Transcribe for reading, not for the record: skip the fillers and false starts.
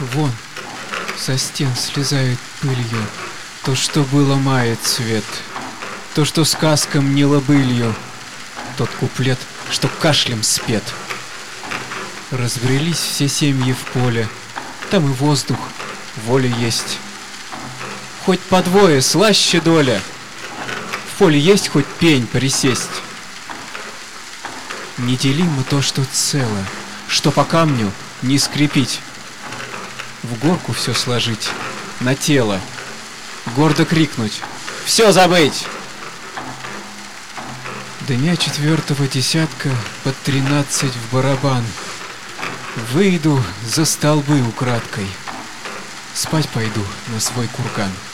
Вон, со стен слезает пылью то, что было мает цвет, то, что сказкам не былью, тот куплет, что кашлем спет. Разбрелись все семьи в поле, там и воздух, воля есть. Хоть по двое слаще доля, в поле есть хоть пень присесть. Неделимо то, что цело, что по камню не скрепить. В горку все сложить, на тело, гордо крикнуть: «Все забыть!» Дня 4-го десятка под 13 в барабан. Выйду за столбы украдкой, спать пойду на свой курган.